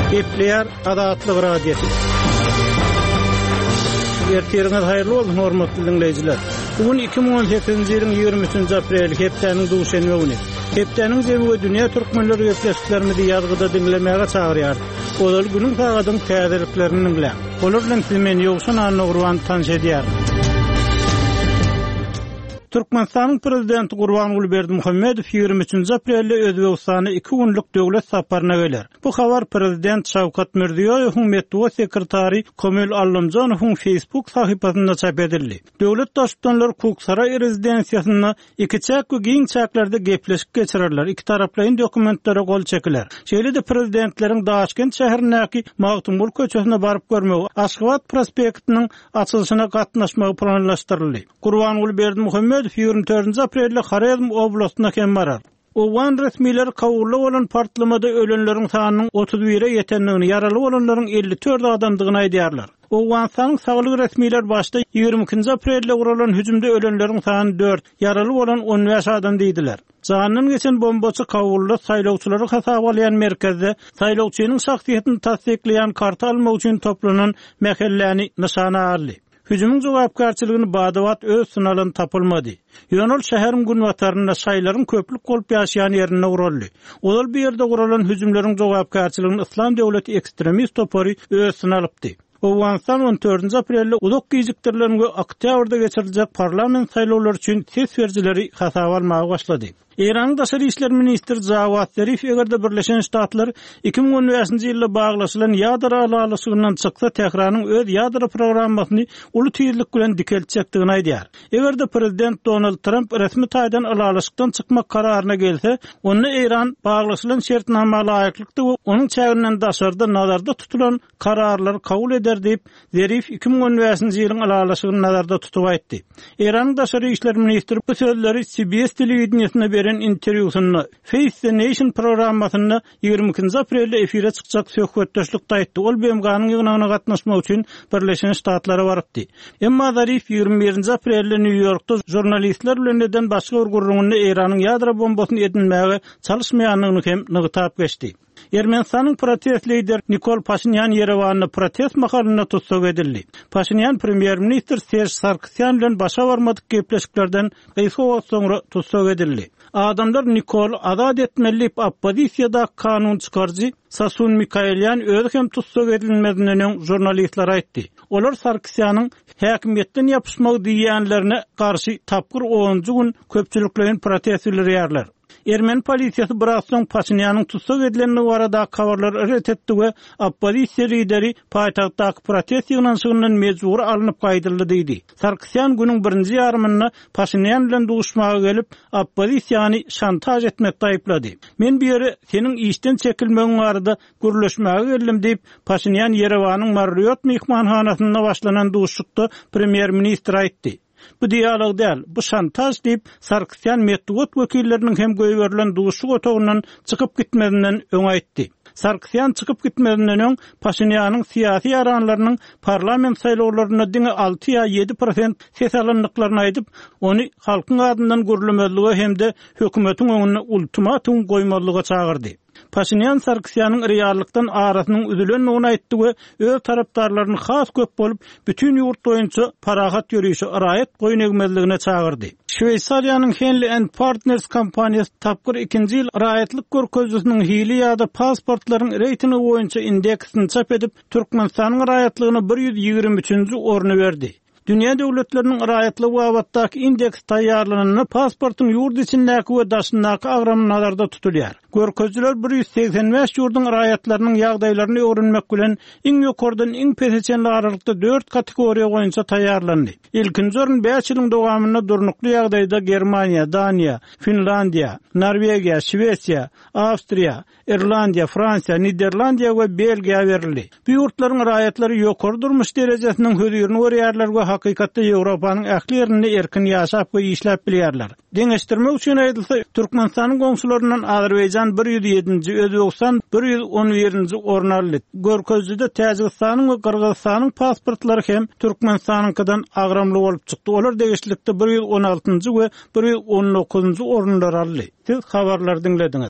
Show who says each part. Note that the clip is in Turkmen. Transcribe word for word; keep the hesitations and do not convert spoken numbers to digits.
Speaker 1: Gepleýär adatlyk radiosu. Erteriňiz haýyrly bolsun hormatly dinleýijiler. Bugun iki ming on sekizinji ýylyň ýigirme üçünji aprel hepdeniň duşanby güni. Hepdeniň jemgy dünýä türkmenleri gepleşiklerini ýazgyda dinlemäge çagyrýar. Olal günüň tagadyň täzeliklerini dinleýär. Olar bilen men ýogsun anagurwan tanış edýär. Türkmenistanyň prezidenti Gurbanuly Berdimuhammedow ýigirme üçünji aprelde Özbegistana iki günlük döwlet saparyna geler. Bu habar prezident Şawkat Mirziýoýowyň medeniýet sekretary Komil Allamjanowyň Facebook sahypasynda çap edildi. Döwlet daşdanlary Kuksaray rezidensiýasyna iki çak we giň çaklerde gepleşik geçirirler. İki taraplaryň dokumentlere gol çekiler. Şeýle-de prezidentleriň Daşkent şäherindäki Magtumul köçesine baryp görmegi, Aşgabat prospektiniň açylyşyna gatnaşmagy planlaşdyryldy. Gurbanuly Berdimuhammedow ýigirme dördünji aprelde Xarezm oblastyna kem barar. Owan resmiler kawurly bolan partlamada ölenleriň sanynyň otuz bire ýetendigini, yaraly bolanlaryň elli dört adamdygyny aýdýarlar. Owan saglyk resmiler başda ýigirme ikinji aprelde guralan hüjümde ölenleriň sany dört, yaraly bolan on beş adam diýdiler. Zanyň geçen bombaçy kawurly saýlawçylary hasaba alýan merkezde saýlawçynyň şahsiýetini tasdikleýän karta almak üçin toplanan mähelläni nyşana aldy. Hüjümüň jogapkarçylygyn Badawat öz synalan tapylmady. Ýönül şäheriň günwataryna şaýlaryň köplük bolup ýaşaýan ýerine uruldy. Olal bir ýerde guralan hüjümleriň jogapkarçylygyny Islam döwleti ekstremist topary öz synalypdy. Owanstan on dördünji aprelde udak gijikdirlerine oktýabrda geçiriljek parlament saýlawlary üçin ses berjileri hasaba almagy başlady. İran Daşary işler ministri Javad Zarif egerde Birleşen Ştatlar iki ming on beşinji ýylda baglaşylan ýadra alalysynyň çyksa Tehranyň öz ýadra programmasyny uly tüýürlik bilen dikeltjekdigini aýdýar. Egerde prezident Donald Trump resmi taýdan alalykdan çykmak kararyna gelse, onu İran baglaşylan şertnamala laýyklykdy we onuň çägininden daşarda nazarda tutulan kararlary kabul eder diýip Zarif iki ming on beşinji ýylyň alalysyny nazarda tutup aýtdy. İran Daşary işler ministri bu sözleri C B S telewizionyna beren interwýusyny Face the Nation programmasyna ýigirme ikinji aprelde efire çykjak söhbetdeşlikde aýtdy. Ol B M G'nyň ýygynyna gatnaşmak üçin Birleşen Ştatlara barypdy. Emma Zarif ýigirme birinji aprelde New Yorkda jurnalistler bilen eden başga bir gurrumyny Iranyň ýadra bombasyny edinmäge çalışmaýanlygyny hem nygtap geçdi. Ermenistanyň protest lider Nikol Pashinyan Yerewanyny protest mahalyna tutsak edildi. Pashinyan premier minister Serge Sarkisyan bilen başa barmadyk gepleşiklerden gysga soňra tutsak edildi. Adamlar Nikol azad etmelip oppozisiýada kanun çykarjy Sasun Mikaelyan öňe hem tutsak edilmediňini jurnalistler aýtdy. Olar Sarkisyanyň häkimetden ýapyşmak diýýänlerine garşy tapgyr onunji gün köpçüliklerin protestleri ýarlar. Ermeni polisiýasy biraz soň Pashinyanyň tutsak edilenini barada kawarlar ret etdi we oppozisiýa lideri paýtagtdaky protest ýygnanşygynyň mejbur alınıp gaýdyldy diýdi. Sarkisyan günüň birinji ýarymyny Pashinyan bilen duşmaga gelip oppozisiýany şantaj etmekde aýplady. Men bir ýere seniň işden çekilmegiň barada gürleşmäge geldim diýip Pashinyan Yerewanyň Marriott mehmanhanasyna başlanan duşukda premier ministr aýtdy. Bu diýalog däl, bu şantaj diýip Sarkisyan medeniýet wekilleriniň hem göýberilen duşuk otagynyň çykyp gitmedinden öň aýtdy. Sarkisyan çykyp gitmedinden öň Pashinyanyň syýasy aranlarynyň parlament saýlawlaryna diňe alty ýa ýedi prosent ses alanyklaryny aýdyp, ony halkyň adyndan gürlemezligi hemde hökümetiň öňüne ultimatum goýmalyga çagyrdy. Pashinyan Sarkisyanyň reallykdan arasynyň üzülendigini aýtdy we öz tarapdarlaryny has köp bolup bütün ýurt boýunça parahat ýürüýüşe iraýet goýnegmezligine çagyrdy. Şweýsariýanyň Henley and Partners kompaniýasy tapgyr ikinji ýyl iraýetlik görkezjisiniň hili ýa-da pasportlaryň reytingi boýunça indeksini çap edip Türkmenistanyň iraýetligine bir ýüz ýigirme üçünji orny berdi. Dünya döwletleriniň iraýetligi wagtdaky indeks taýýarlanyny pasportyň ýurt içindäki we daşyndaky agramy nazarda tutulýar. Görkezjiler bir ýüz seksen beş ýurdun iraýetleriniň ýagdaýlaryny öwrenmek bilen iň ýokardan iň peseçenli aralykda dört kategoriýa boýunça taýýarlandy. Ilkinji orun beş ýylyň dowamyna durnukly ýagdaýda Germaniýa, Daniýa, Finlandiýa, Norwegiýa, Şwesiýa, Awstriýa, Irlandiýa, Fransiýa, Niderlandiýa we Belgiýa berildi. Bu ýurtlaryň iraýetlери ýokary durmuş derejesiniň hödürini görýärler we hakykatda Ýewropanyň ähli ýerinde erkin ýaşap we işläp bilýärler. Deňeşdirmek üçin aýdylsa, Türkmenistanyň goňşularyndan Azerbaýjan bir ýüz ýedinji, Özbegistan bir ýüz on birinji orny aldy. Görkezjide Täjikistanyň we Kyrgyzstanyň pasportlary hem Türkmenistanyňkydan agramly bolup çykdy. Olar degişlikde bir ýüz on altynji we bir ýüz on dokuzunji ornlary aldy. Siz habarlar dinlediňiz.